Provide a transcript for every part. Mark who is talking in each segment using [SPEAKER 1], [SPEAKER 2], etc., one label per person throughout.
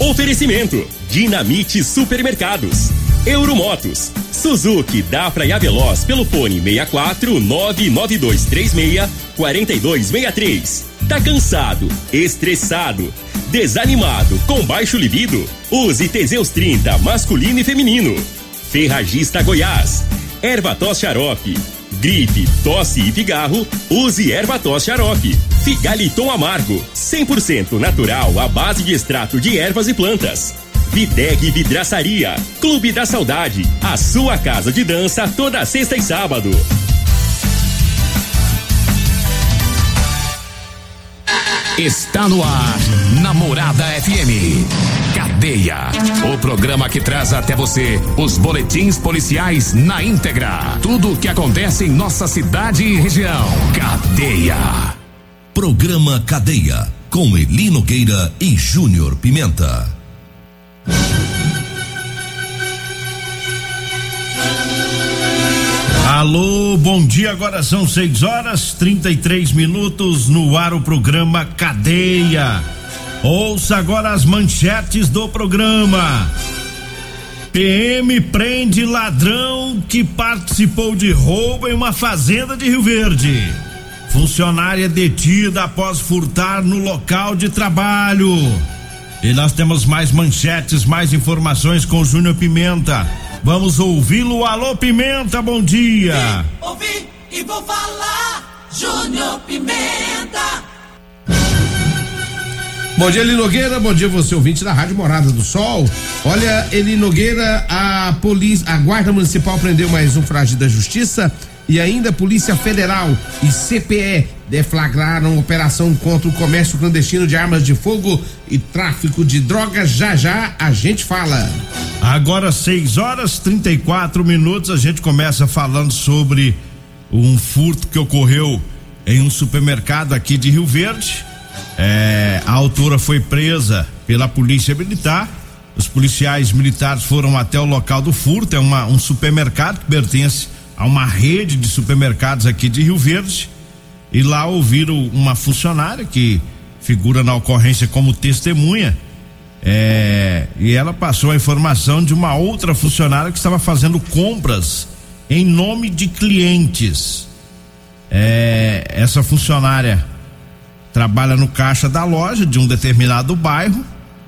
[SPEAKER 1] Oferecimento: Dinamite Supermercados, Euromotos, Suzuki, Dafra e Aveloz pelo fone 64 99236 4263. Tá cansado, estressado, desanimado, com baixo libido? Use Teseus 30 masculino e feminino. Ferragista Goiás, Ervatos Xarope. Gripe, tosse e pigarro, use Ervatos Xarope. Figaliton Amargo, 100% natural à base de extrato de ervas e plantas. Videg Vidraçaria, Clube da Saudade, a sua casa de dança toda sexta e sábado.
[SPEAKER 2] Está no ar, Namorada FM. Cadeia, o programa que traz até você os boletins policiais na íntegra. Tudo o que acontece em nossa cidade e região. Cadeia.
[SPEAKER 3] Programa Cadeia, com Eli Nogueira e Júnior Pimenta.
[SPEAKER 4] Alô, bom dia, agora são 6h33, no ar o programa Cadeia. Ouça agora as manchetes do programa. PM prende ladrão que participou de roubo em uma fazenda de Rio Verde. Funcionária detida após furtar no local de trabalho. E nós temos mais manchetes, mais informações com o Júnior Pimenta. Vamos ouvi-lo. Alô, Pimenta, bom dia.
[SPEAKER 5] Ouvi e vou falar, Júnior Pimenta.
[SPEAKER 6] Bom dia, Eli Nogueira, bom dia você ouvinte da Rádio Morada do Sol. Olha, Eli Nogueira, a Guarda Municipal prendeu mais um foragido da Justiça e ainda a Polícia Federal e CPE deflagraram operação contra o comércio clandestino de armas de fogo e tráfico de drogas. Já a gente fala.
[SPEAKER 4] Agora 6h34, a gente começa falando sobre um furto que ocorreu em um supermercado aqui de Rio Verde. A autora foi presa pela polícia militar. Os policiais militares foram até o local do furto. É um supermercado que pertence a uma rede de supermercados aqui de Rio Verde. E lá ouviram uma funcionária que figura na ocorrência como testemunha. E ela passou a informação de uma outra funcionária que estava fazendo compras em nome de clientes. Essa funcionária trabalha no caixa da loja de um determinado bairro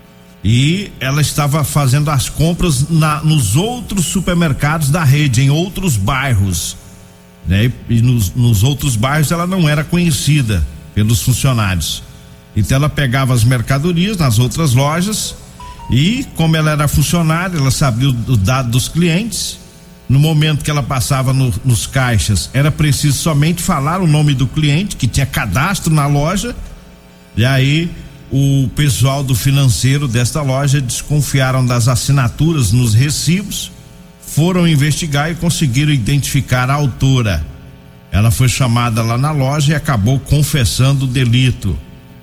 [SPEAKER 4] e ela estava fazendo as compras nos outros supermercados da rede, em outros bairros, né? E nos outros bairros ela não era conhecida pelos funcionários. Então ela pegava as mercadorias nas outras lojas e, como ela era funcionária, ela sabia o dado dos clientes. No momento que ela passava nos caixas, era preciso somente falar o nome do cliente que tinha cadastro na loja. E aí o pessoal do financeiro desta loja desconfiaram das assinaturas nos recibos, foram investigar e conseguiram identificar a autora. Ela foi chamada lá na loja e acabou confessando o delito.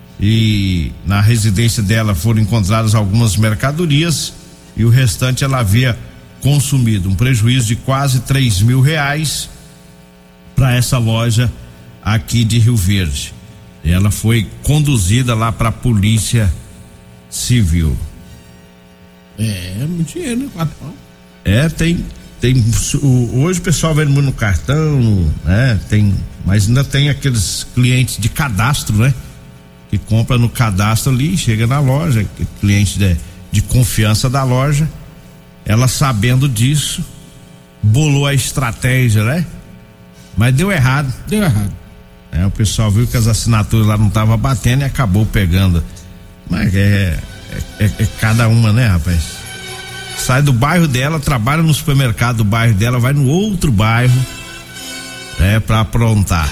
[SPEAKER 4] E na residência dela foram encontradas algumas mercadorias e o restante ela havia consumido, um prejuízo de quase R$3.000 para essa loja aqui de Rio Verde. Ela foi conduzida lá para a Polícia Civil.
[SPEAKER 6] Muito dinheiro, né? 4 pau.
[SPEAKER 4] Hoje o pessoal vende muito no cartão, né? Mas ainda tem aqueles clientes de cadastro, né? Que compra no cadastro ali, chega na loja, cliente de confiança da loja. Ela, sabendo disso, bolou a estratégia, né? Mas deu errado. O pessoal viu que as assinaturas lá não estavam batendo e acabou pegando. Mas é cada uma, né, rapaz? Sai do bairro dela, trabalha no supermercado do bairro dela, vai no outro bairro, pra aprontar.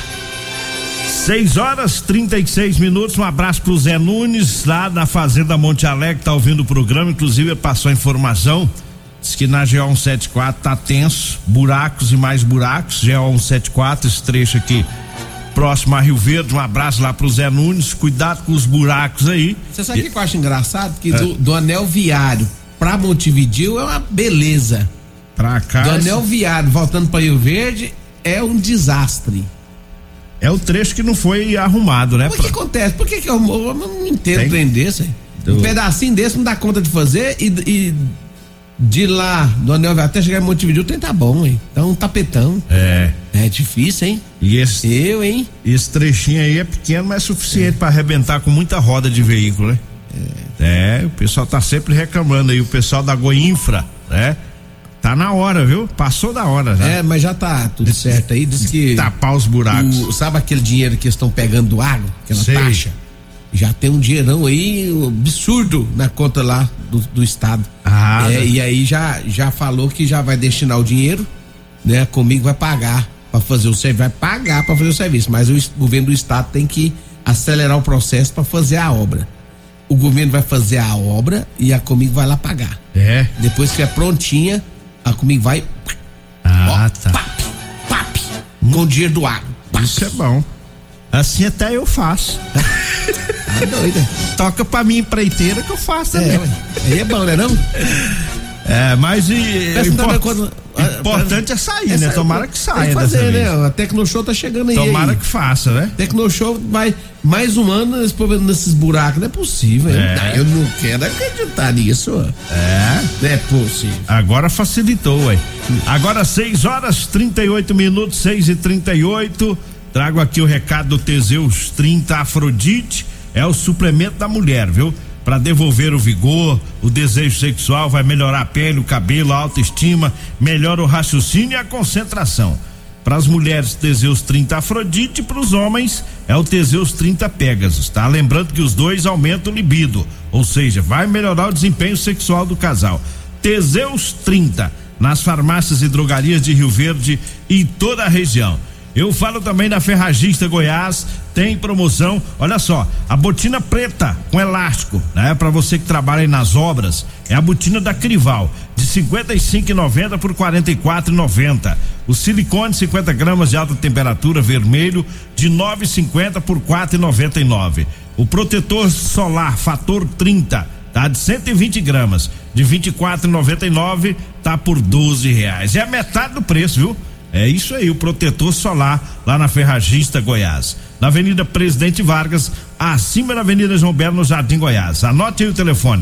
[SPEAKER 4] 6h36, um abraço pro Zé Nunes, lá da Fazenda Monte Alegre, tá ouvindo o programa, inclusive ele passou a informação. Diz que na GO 174 tá tenso, buracos e mais buracos. GO 174, esse trecho aqui próximo a Rio Verde. Um abraço lá pro Zé Nunes, cuidado com os buracos aí.
[SPEAKER 6] Você sabe o que eu acho engraçado? Que do anel viário pra Montevidéu é uma beleza.
[SPEAKER 4] Pra cá.
[SPEAKER 6] Do anel viário voltando pra Rio Verde é um desastre.
[SPEAKER 4] É o trecho que não foi arrumado, né?
[SPEAKER 6] O que acontece? Por que eu não entendo trem desse? Um pedacinho desse não dá conta de fazer e de lá do Anel até chegar em Montevidéu tem tá bom, hein? Então um tapetão. É difícil, hein?
[SPEAKER 4] E esse trechinho aí é pequeno, mas é suficiente para arrebentar com muita roda de veículo, né? O pessoal tá sempre reclamando aí, o pessoal da Goinfra, né? Tá na hora, viu? Passou da hora já.
[SPEAKER 6] Mas já tá tudo certo aí, diz que
[SPEAKER 4] tapar os buracos.
[SPEAKER 6] Sabe aquele dinheiro que eles estão pegando do agro, aquela taxa? Já tem um dinheirão aí absurdo na conta lá do estado. E aí já falou que já vai destinar o dinheiro, né? Comigo vai pagar para fazer o serviço, vai pagar para fazer o serviço, mas o governo do estado tem que acelerar o processo para fazer a obra. O governo vai fazer a obra e a Comigo vai lá pagar. Depois que é prontinha, a Comigo vai pap, com o dinheiro do agro.
[SPEAKER 4] Isso é bom. Assim até eu faço.
[SPEAKER 6] Tá doida.
[SPEAKER 4] Toca pra mim empreiteira que eu faço também.
[SPEAKER 6] Aí é bom, né não?
[SPEAKER 4] Mas importante é sair, né? Tomara que saia.
[SPEAKER 6] Fazer, né? A Tecnoshow tá chegando aí.
[SPEAKER 4] Tomara que faça, né?
[SPEAKER 6] Tecnoshow vai mais um ano nesses buracos. Não é possível, hein? Eu não quero acreditar nisso. Não é possível.
[SPEAKER 4] Agora facilitou, ué. Agora 6:38, 6:38. Trago aqui o recado do Teseus 30 Afrodite. É o suplemento da mulher, viu? Para devolver o vigor, o desejo sexual, vai melhorar a pele, o cabelo, a autoestima, melhora o raciocínio e a concentração. Para as mulheres, Teseus 30 Afrodite, para os homens é o Teseus 30 Pegasus, tá? Lembrando que os dois aumentam o libido, ou seja, vai melhorar o desempenho sexual do casal. Teseus 30, nas farmácias e drogarias de Rio Verde e toda a região. Eu falo também da Ferragista Goiás, tem promoção, olha só, a botina preta com elástico, né? Para você que trabalha aí nas obras, é a botina da Crival, de 55,90 por 44,90. O silicone 50 gramas de alta temperatura vermelho, de 9,50 por 4,99. O protetor solar fator 30, tá? De 120 gramas, de 24,99, tá por R$12. É a metade do preço, viu? É isso aí, o protetor solar lá na Ferragista Goiás, na Avenida Presidente Vargas, acima da Avenida João Belo, no Jardim Goiás. Anote aí o telefone,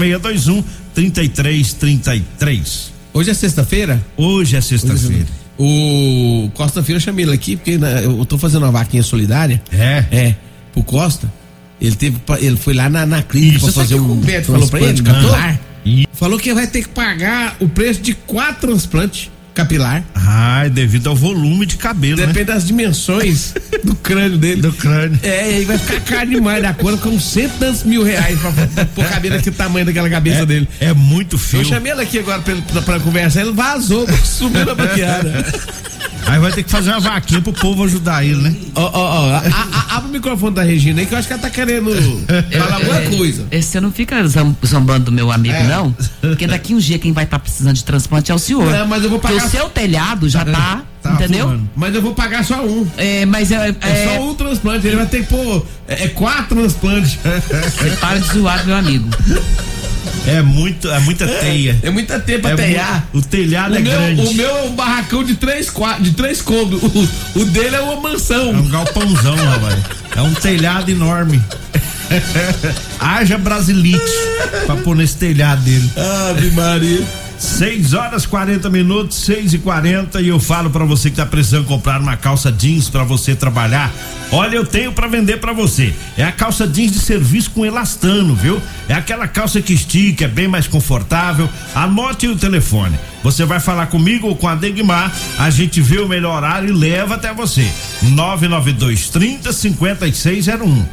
[SPEAKER 4] 3621-3333.
[SPEAKER 6] Hoje é sexta-feira?
[SPEAKER 4] Hoje é sexta-feira.
[SPEAKER 6] O Costa Filho, eu chamei ele aqui porque eu tô fazendo uma vaquinha solidária. Pro Costa. Ele foi lá na clínica pra fazer um médico falou pra ele, capilar. Falou que vai ter que pagar o preço de 4 transplantes capilar.
[SPEAKER 4] Devido ao volume de cabelo,
[SPEAKER 6] depende das dimensões do crânio dele.
[SPEAKER 4] Do crânio.
[SPEAKER 6] Aí vai ficar caro demais, da conta com R$100 mil pra pôr cabelo aqui, o tamanho daquela cabeça dele.
[SPEAKER 4] É muito fio.
[SPEAKER 6] Eu chamei ele aqui agora pra conversar, ele vazou, subiu na baqueada.
[SPEAKER 4] Aí vai ter que fazer uma vaquinha pro povo ajudar ele, né?
[SPEAKER 6] Abre o microfone da Regina aí, que eu acho que ela tá querendo falar alguma coisa.
[SPEAKER 7] Você não fica zombando do meu amigo, não? Porque daqui um dia quem vai estar precisando de transplante é o senhor.
[SPEAKER 6] Mas eu vou pagar.
[SPEAKER 7] Porque o seu telhado já tá entendeu?
[SPEAKER 6] Fumando. Mas eu vou pagar só um.
[SPEAKER 7] Mas
[SPEAKER 6] é só um transplante, ele vai ter que pôr 4 transplantes.
[SPEAKER 7] Você para de zoar, meu amigo.
[SPEAKER 4] É muita teia.
[SPEAKER 6] É muita teia pra telhar.
[SPEAKER 4] O telhado é grande.
[SPEAKER 6] O meu é um barracão de 3 cômodos. O dele é uma mansão.
[SPEAKER 4] É um galpãozão, rapaz. É um telhado enorme. Haja brasilite pra pôr nesse telhado dele.
[SPEAKER 6] Ave Maria.
[SPEAKER 4] 6:40, 6:40, e eu falo pra você que tá precisando comprar uma calça jeans pra você trabalhar. Olha, eu tenho pra vender pra você. É a calça jeans de serviço com elastano, viu? É aquela calça que estica, é bem mais confortável. Anote o telefone. Você vai falar comigo ou com a Degmar, a gente vê o melhor horário e leva até você. 99230-5601.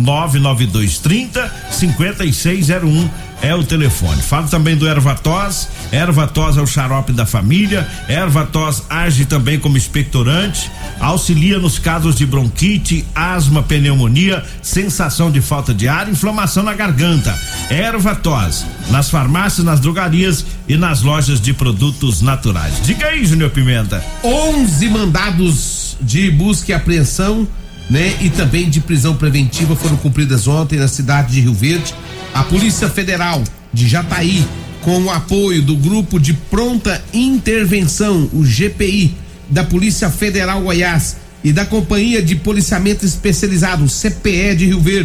[SPEAKER 4] 99230-5601 é o telefone. Falo também do Ervatos. Ervatos é o xarope da família. Ervatos age também como expectorante, auxilia nos casos de bronquite, asma, pneumonia, sensação de falta de ar, inflamação na garganta. Ervatos, nas farmácias, nas drogarias e nas lojas de produtos naturais. Diga aí, Júnior Pimenta.
[SPEAKER 6] 11 mandados de busca e apreensão, né? E também de prisão preventiva foram cumpridas ontem na cidade de Rio Verde. A Polícia Federal de Jataí, com o apoio do Grupo de Pronta Intervenção, o GPI, da Polícia Federal Goiás e da Companhia de Policiamento Especializado, CPE de Rio Verde,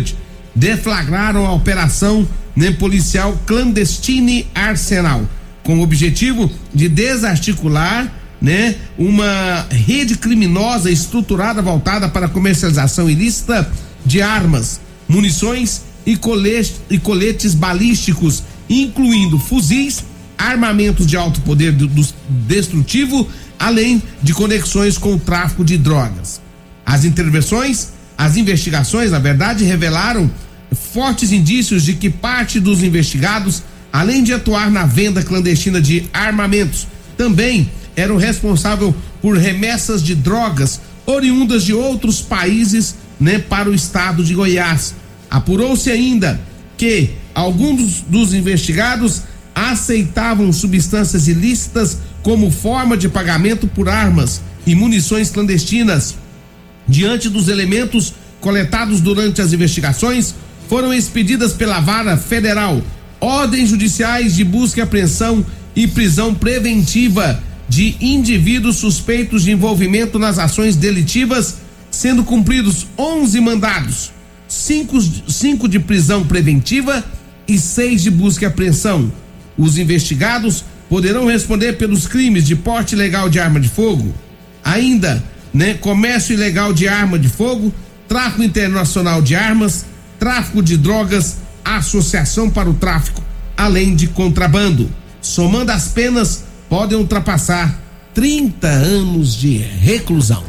[SPEAKER 6] deflagraram a operação policial Clandestine Arsenal, com o objetivo de desarticular uma rede criminosa estruturada voltada para a comercialização ilícita de armas, munições e coletes balísticos, incluindo fuzis, armamentos de alto poder destrutivo, além de conexões com o tráfico de drogas. As investigações, na verdade, revelaram fortes indícios de que parte dos investigados, além de atuar na venda clandestina de armamentos, também eram responsáveis por remessas de drogas oriundas de outros países para o estado de Goiás. Apurou-se ainda que alguns dos investigados aceitavam substâncias ilícitas como forma de pagamento por armas e munições clandestinas. Diante dos elementos coletados durante as investigações, foram expedidas pela Vara Federal ordens judiciais de busca e apreensão e prisão preventiva de indivíduos suspeitos de envolvimento nas ações delitivas, sendo cumpridos 11 mandados, 5 de prisão preventiva e 6 de busca e apreensão. Os investigados poderão responder pelos crimes de porte ilegal de arma de fogo, ainda, comércio ilegal de arma de fogo, tráfico internacional de armas, tráfico de drogas, associação para o tráfico, além de contrabando. Somando as penas, podem ultrapassar 30 anos de reclusão.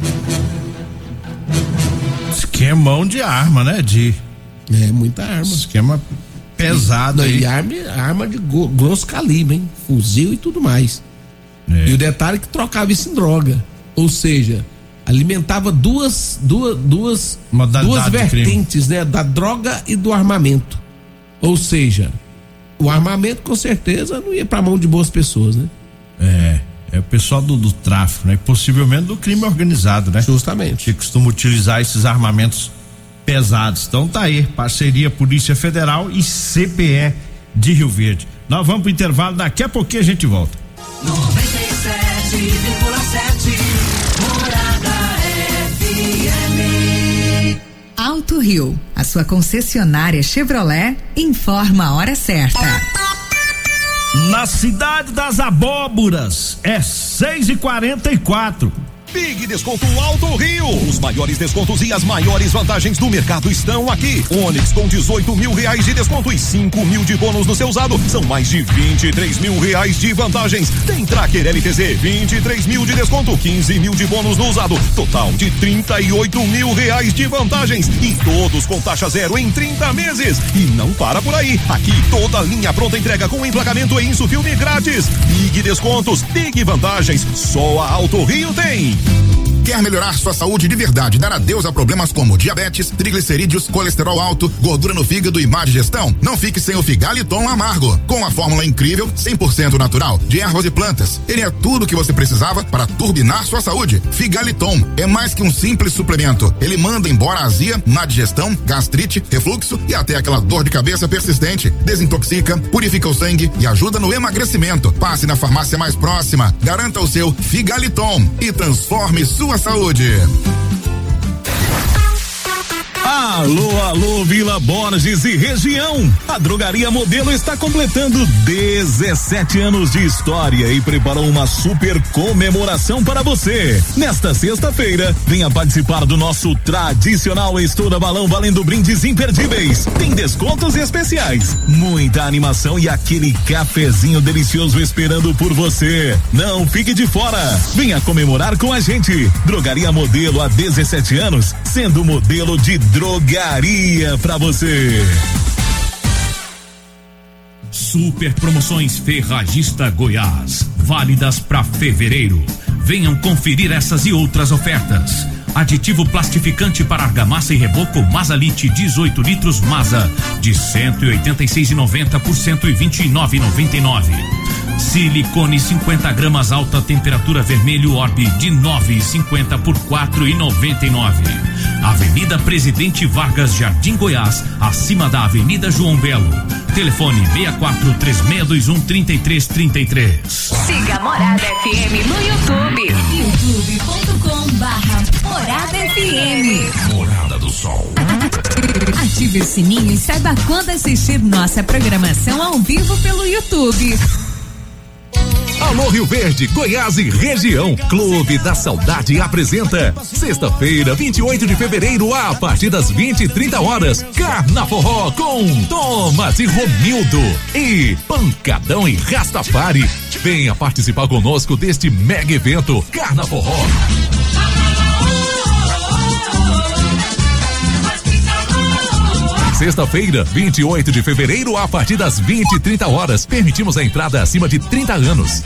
[SPEAKER 4] Esquemão de arma,
[SPEAKER 6] Muita arma.
[SPEAKER 4] Esquema pesado aí.
[SPEAKER 6] E arma de grosso calibre, hein? Fuzil e tudo mais. E o detalhe é que trocava isso em droga. Ou seja, alimentava duas vertentes, da droga e do armamento. Ou seja, o armamento com certeza não ia pra mão de boas pessoas,
[SPEAKER 4] É o pessoal do tráfico, possivelmente do crime organizado,
[SPEAKER 6] Justamente.
[SPEAKER 4] Que costuma utilizar esses armamentos pesados. Então tá aí, parceria Polícia Federal e CPE de Rio Verde. Nós vamos pro intervalo, daqui a pouquinho a gente volta.
[SPEAKER 5] 97,7 Morada FM.
[SPEAKER 8] Alto Rio, a sua concessionária Chevrolet, informa a hora certa.
[SPEAKER 4] Na cidade das abóboras, é 6h44.
[SPEAKER 9] Big Desconto Alto Rio. Os maiores descontos e as maiores vantagens do mercado estão aqui. Onix com 18 mil reais de desconto e 5 mil de bônus no seu usado. São mais de 23 mil reais de vantagens. Tem Tracker LTZ, 23 mil de desconto, 15 mil de bônus no usado. Total de 38 mil reais de vantagens. E todos com taxa zero em 30 meses. E não para por aí. Aqui toda linha pronta entrega com emplacamento e Insufilme grátis. Big Descontos, Big Vantagens. Só a Alto Rio tem.
[SPEAKER 10] Quer melhorar sua saúde de verdade, dar adeus a problemas como diabetes, triglicerídeos, colesterol alto, gordura no fígado e má digestão? Não fique sem o Figaliton Amargo. Com a fórmula incrível, 100% natural, de ervas e plantas. Ele é tudo o que você precisava para turbinar sua saúde. Figaliton é mais que um simples suplemento. Ele manda embora a azia, má digestão, gastrite, refluxo e até aquela dor de cabeça persistente. Desintoxica, purifica o sangue e ajuda no emagrecimento. Passe na farmácia mais próxima. Garanta o seu Figaliton e transforme sua saúde.
[SPEAKER 9] Alô, Vila Borges e região. A Drogaria Modelo está completando 17 anos de história e preparou uma super comemoração para você. Nesta sexta-feira, venha participar do nosso tradicional Estoura Balão valendo brindes imperdíveis. Tem descontos especiais, muita animação e aquele cafezinho delicioso esperando por você. Não fique de fora. Venha comemorar com a gente. Drogaria Modelo há 17 anos, sendo modelo de drogaria pra você.
[SPEAKER 11] Super promoções Ferragista Goiás, válidas para fevereiro. Venham conferir essas e outras ofertas. Aditivo plastificante para argamassa e reboco Masalite 18 litros Masa de 186,90 por 129,99. Silicone 50 gramas alta temperatura vermelho Orbe de 9,50 por 4,99. Avenida Presidente Vargas, Jardim Goiás, acima da Avenida João Belo. Telefone 6436213333.
[SPEAKER 8] Siga Morada FM no YouTube. youtube.com/Morada FM.
[SPEAKER 2] Morada do Sol.
[SPEAKER 8] Ative o sininho e saiba quando assistir nossa programação ao vivo pelo YouTube.
[SPEAKER 2] Alô Rio Verde, Goiás e região. Clube da Saudade apresenta sexta-feira, 28 de fevereiro, a partir das 20h30, Carnaforró com Thomas e Romildo e Pancadão e Rastafari. Venha participar conosco deste mega evento Carnaforró. Sexta-feira, 28 de fevereiro, a partir das 20h30. Permitimos a entrada acima de 30 anos.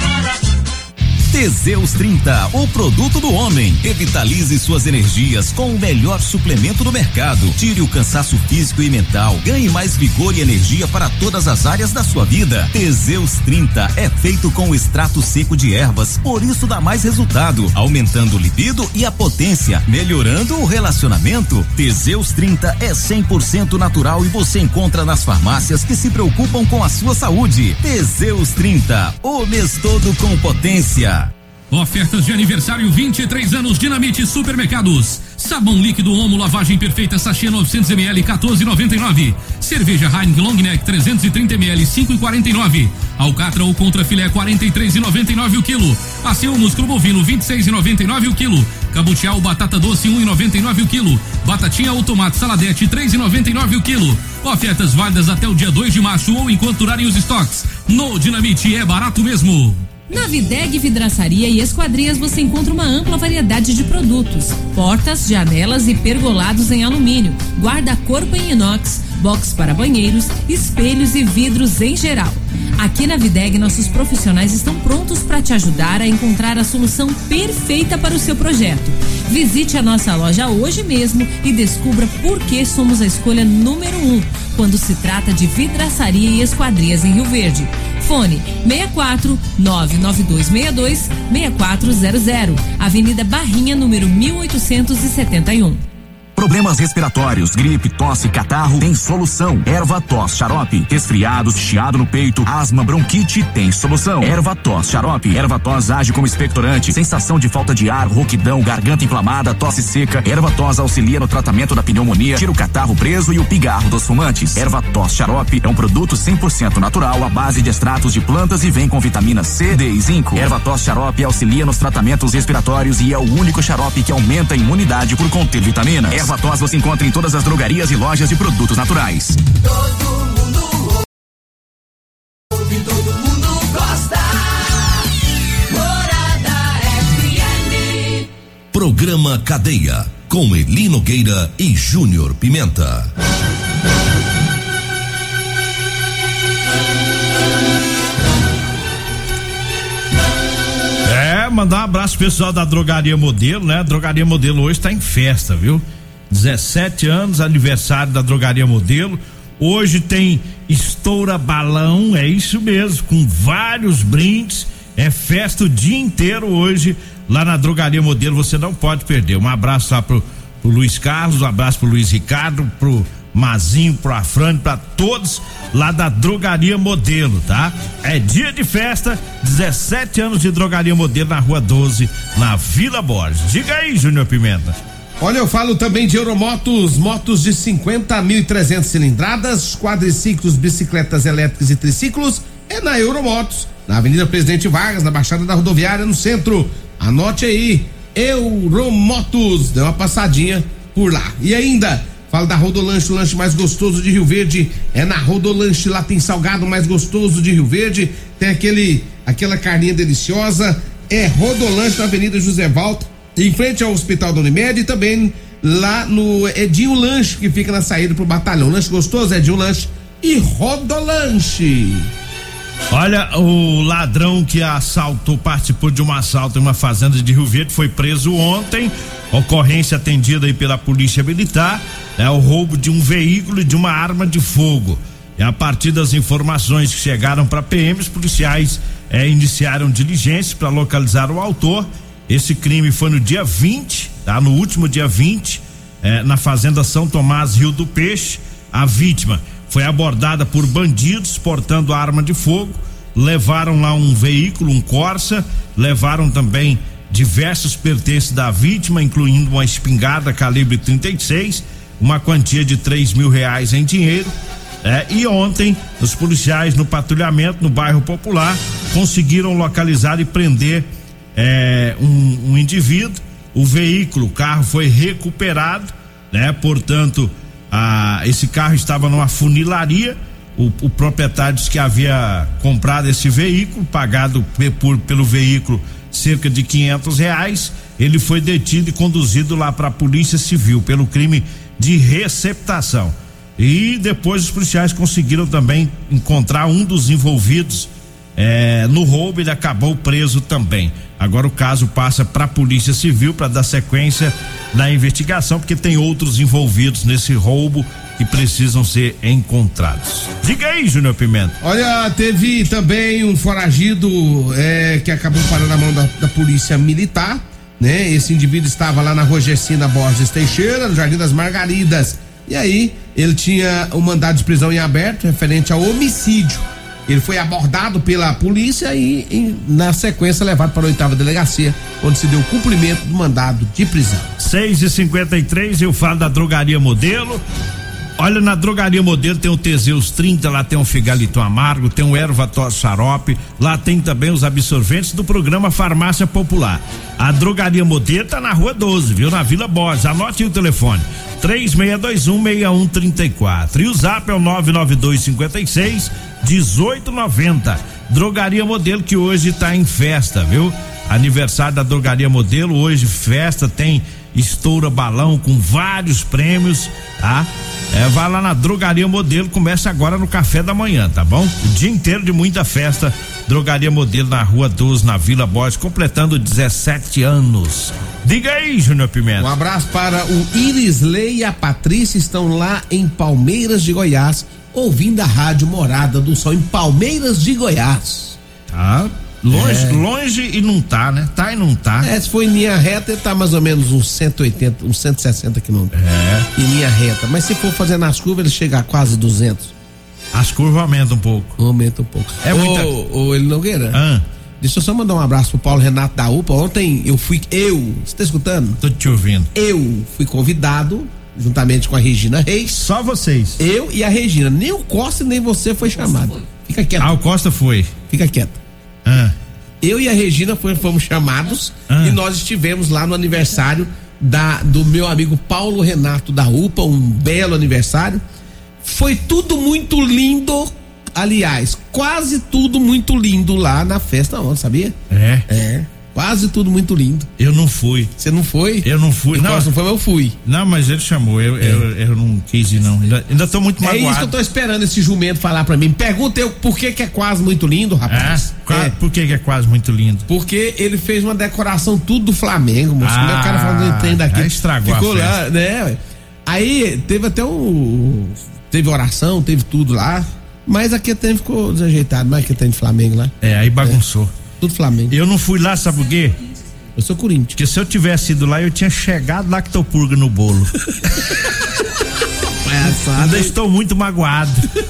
[SPEAKER 3] Teseus 30, o produto do homem. Revitalize suas energias com o melhor suplemento do mercado. Tire o cansaço físico e mental. Ganhe mais vigor e energia para todas as áreas da sua vida. Teseus 30 é feito com extrato seco de ervas, por isso dá mais resultado, aumentando o libido e a potência, melhorando o relacionamento. Teseus 30 é 100% natural e você encontra nas farmácias que se preocupam com a sua saúde. Teseus 30, o mês todo com potência.
[SPEAKER 11] Ofertas de aniversário 23 anos Dinamite Supermercados. Sabão líquido Omo lavagem perfeita sachê 900 ml 14,99. Cerveja Heineken Long Neck 330 ml 5,49. Alcatra ou contra filé 43,99 o quilo. Aceu músculo bovino 26,99 o quilo. Cabutial batata doce 1,99 o quilo. Batatinha ou tomate saladete 3,99 o quilo. Ofertas válidas até o dia 2 de março ou enquanto durarem os estoques. No Dinamite é barato mesmo.
[SPEAKER 12] Na Videg Vidraçaria e Esquadrias você encontra uma ampla variedade de produtos: portas, janelas e pergolados em alumínio, guarda-corpo em inox, box para banheiros, espelhos e vidros em geral. Aqui na Videg nossos profissionais estão prontos para te ajudar a encontrar a solução perfeita para o seu projeto. Visite a nossa loja hoje mesmo e descubra por que somos a escolha número 1 quando se trata de vidraçaria e esquadrias em Rio Verde. Fone 64 99262 6400, Avenida Barrinha, número 1871.
[SPEAKER 2] Problemas respiratórios, gripe, tosse, catarro, tem solução. Erva-tos xarope. Resfriados, chiado no peito, asma, bronquite, tem solução. Erva-tos xarope. Erva-tos age como expectorante. Sensação de falta de ar, rouquidão, garganta inflamada, tosse seca. Erva-tos auxilia no tratamento da pneumonia, tira o catarro preso e o pigarro dos fumantes. Erva-tos xarope é um produto 100% natural à base de extratos de plantas e vem com vitamina C, D e zinco. Erva-tos xarope auxilia nos tratamentos respiratórios e é o único xarope que aumenta a imunidade por conter vitaminas. Erva-tos você encontra em todas as drogarias e lojas de produtos naturais.
[SPEAKER 5] Todo mundo ouve, todo mundo gosta. Morada FM.
[SPEAKER 3] Programa Cadeia, com Eli Nogueira e Júnior Pimenta.
[SPEAKER 4] Mandar um abraço pro pessoal da Drogaria Modelo, né? A Drogaria Modelo hoje tá em festa, viu? 17 anos, aniversário da Drogaria Modelo. Hoje tem estoura balão, é isso mesmo, com vários brindes. É festa o dia inteiro hoje lá na Drogaria Modelo, você não pode perder. Um abraço lá pro Luiz Carlos, um abraço pro Luiz Ricardo, pro Mazinho, pro Afrânio, pra todos lá da Drogaria Modelo, tá? É dia de festa, 17 anos de Drogaria Modelo na Rua 12, na Vila Borges. Diga aí, Júnior Pimenta.
[SPEAKER 6] Olha, eu falo também de Euromotos, motos de 50.300 cilindradas, quadriciclos, bicicletas elétricas e triciclos, é na Euromotos, na Avenida Presidente Vargas, na Baixada da Rodoviária, no centro. Anote aí, Euromotos, dê uma passadinha por lá. E ainda, fala da Rodolanche, o lanche mais gostoso de Rio Verde, é na Rodolanche, lá tem salgado mais gostoso de Rio Verde, tem aquela carninha deliciosa, é Rodolanche na Avenida José Valto, em frente ao Hospital da Unimed, e também lá no Edinho Lanche, que fica na saída pro batalhão. Lanche gostoso, Edinho Lanche e Rodolanche.
[SPEAKER 4] Olha, o ladrão que participou de um assalto em uma fazenda de Rio Verde foi preso ontem. Ocorrência atendida aí pela Polícia Militar, é o roubo de um veículo e de uma arma de fogo. E a partir das informações que chegaram para PM, os policiais iniciaram diligências para localizar o autor. Esse crime foi no dia 20, tá? No último dia 20, na fazenda São Tomás, Rio do Peixe. A vítima foi abordada por bandidos portando arma de fogo, levaram lá um veículo, um Corsa, levaram também diversos pertences da vítima, incluindo uma espingarda calibre 36. uma quantia de R$3.000 em dinheiro. E ontem, os policiais no patrulhamento no bairro Popular conseguiram localizar e prender um indivíduo. O carro foi recuperado, né? Portanto, esse carro estava numa funilaria. O proprietário disse que havia comprado esse veículo, pagado pelo veículo cerca de R$500. Ele foi detido e conduzido lá para a Polícia Civil pelo crime de receptação. E depois os policiais conseguiram também encontrar um dos envolvidos no roubo. Ele acabou preso também. Agora o caso passa para a Polícia Civil para dar sequência na investigação, porque tem outros envolvidos nesse roubo que precisam ser encontrados. Diga aí, Júnior Pimenta.
[SPEAKER 6] Olha, teve também um foragido que acabou parando na mão da Polícia Militar, né? Esse indivíduo estava lá na Rua Gessina Borges Teixeira, no Jardim das Margaridas. E aí, ele tinha um mandado de prisão em aberto referente ao homicídio. Ele foi abordado pela polícia e na sequência levado para a 8ª delegacia, onde se deu o cumprimento do mandado de prisão.
[SPEAKER 4] 6h53, eu falo da Drogaria Modelo. Olha, na Drogaria Modelo tem o Teseus 30, lá tem o Figaliton Amargo, tem o Ervator Xarope, lá tem também os absorventes do programa Farmácia Popular. A Drogaria Modelo tá na Rua 12, viu? Na Vila Borges. Anote aí o telefone: 3621-6134. E o zap é o 99256-1890. Drogaria Modelo, que hoje tá em festa, viu? Aniversário da Drogaria Modelo, hoje festa, tem estoura balão com vários prêmios, tá? Vai lá na Drogaria Modelo, começa agora no café da manhã, tá bom? O dia inteiro de muita festa. Drogaria Modelo na Rua 12, na Vila Borges, completando 17 anos. Diga aí, Júnior Pimenta.
[SPEAKER 6] Um abraço para o Irisley e a Patrícia, estão lá em Palmeiras de Goiás, ouvindo a Rádio Morada do Sol, em Palmeiras de Goiás.
[SPEAKER 4] Tá longe e não tá, né? Tá e não tá.
[SPEAKER 6] Se for em linha reta, ele tá mais ou menos uns 180, uns 160 quilômetros. Em linha reta. Mas se for fazer nas curvas, ele chega a quase 200.
[SPEAKER 4] As curvas aumentam um pouco.
[SPEAKER 6] Ô, Eli Nogueira. Deixa eu só mandar um abraço pro Paulo Renato da UPA. Ontem você tá escutando?
[SPEAKER 4] Tô te ouvindo.
[SPEAKER 6] Eu fui convidado, juntamente com a Regina Reis.
[SPEAKER 4] Só vocês?
[SPEAKER 6] Eu e a Regina. Nem o Costa nem você foi chamado. Fica quieto.
[SPEAKER 4] O Costa foi.
[SPEAKER 6] Fica quieto. Eu e a Regina fomos chamados e nós estivemos lá no aniversário do meu amigo Paulo Renato da UPA, um belo aniversário. Foi tudo muito lindo, aliás, quase tudo muito lindo lá na festa ontem, sabia? Quase tudo muito lindo.
[SPEAKER 4] Eu não fui.
[SPEAKER 6] Você não foi?
[SPEAKER 4] Eu não fui.
[SPEAKER 6] Não foi, mas eu fui.
[SPEAKER 4] Não, mas ele chamou, eu não quis ir não. Ainda tô muito magoado.
[SPEAKER 6] É isso que eu tô esperando esse jumento falar pra mim. Pergunta eu por que é quase muito lindo, rapaz.
[SPEAKER 4] Por que é quase muito lindo?
[SPEAKER 6] Porque ele fez uma decoração tudo do Flamengo, moço. O cara falando trem daqui.
[SPEAKER 4] Estragou
[SPEAKER 6] ficou
[SPEAKER 4] a festa.
[SPEAKER 6] Lá, né? Aí teve até teve oração, teve tudo lá. Mas aqui até ficou desajeitado, mais que tem de Flamengo lá.
[SPEAKER 4] Aí bagunçou.
[SPEAKER 6] Tudo Flamengo.
[SPEAKER 4] Eu não fui lá, sabe por quê?
[SPEAKER 6] Eu sou Corinthians.
[SPEAKER 4] Porque se eu tivesse ido lá, eu tinha chegado lactopurga no bolo. Ainda estou muito magoado.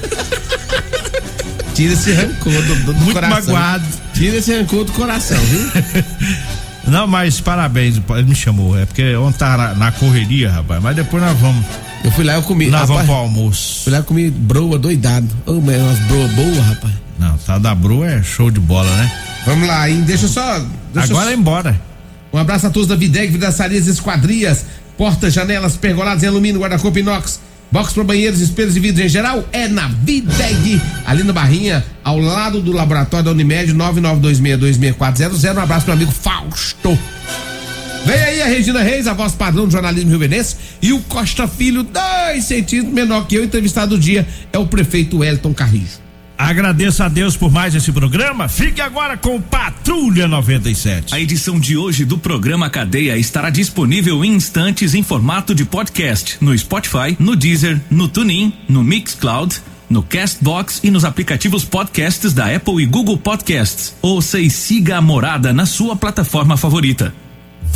[SPEAKER 6] Tira esse rancor do
[SPEAKER 4] muito
[SPEAKER 6] coração.
[SPEAKER 4] Muito magoado.
[SPEAKER 6] Tira esse rancor do coração, viu?
[SPEAKER 4] Não, mas parabéns, ele me chamou. É porque ontem tá na correria, rapaz. Mas depois nós vamos.
[SPEAKER 6] Eu fui lá, eu comi.
[SPEAKER 4] Nós vamos pro almoço.
[SPEAKER 6] Fui lá, eu comi broa doidado. Umas broa boa, rapaz.
[SPEAKER 4] Não, tá da broa é show de bola, né?
[SPEAKER 6] Vamos lá, hein?
[SPEAKER 4] Agora é embora.
[SPEAKER 6] Um abraço a todos da Videg, Vidraçarias e Esquadrias, portas, janelas, pergoladas em alumínio, guarda-corpo inox, box para banheiros, espelhos e vidros em geral, é na Videg, ali na Barrinha, ao lado do laboratório da Unimed, 99262640. Um abraço pro amigo Fausto. Vem aí a Regina Reis, a voz padrão do jornalismo rioverdense, e o Costa Filho, 2 centímetros menor que eu. Entrevistado do dia é o prefeito Wellington Carrijo.
[SPEAKER 4] Agradeço a Deus por mais esse programa. Fique agora com Patrulha 97.
[SPEAKER 11] A edição de hoje do programa Cadeia estará disponível em instantes em formato de podcast no Spotify, no Deezer, no TuneIn, no Mixcloud, no Castbox e nos aplicativos podcasts da Apple e Google Podcasts. Ouça e siga a Morada na sua plataforma favorita.